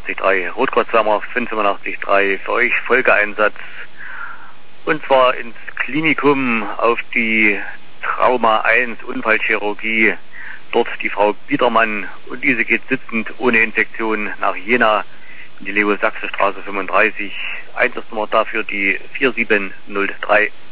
85.3 Rotkreuzsammer 85.3 für euch Folgeeinsatz. Und zwar ins Klinikum auf die Trauma 1 Unfallchirurgie. Dort die Frau Biedermann und diese geht sitzend ohne Infektion nach Jena in die Leo-Sachse-Straße 35. Einsatznummer dafür die 4703.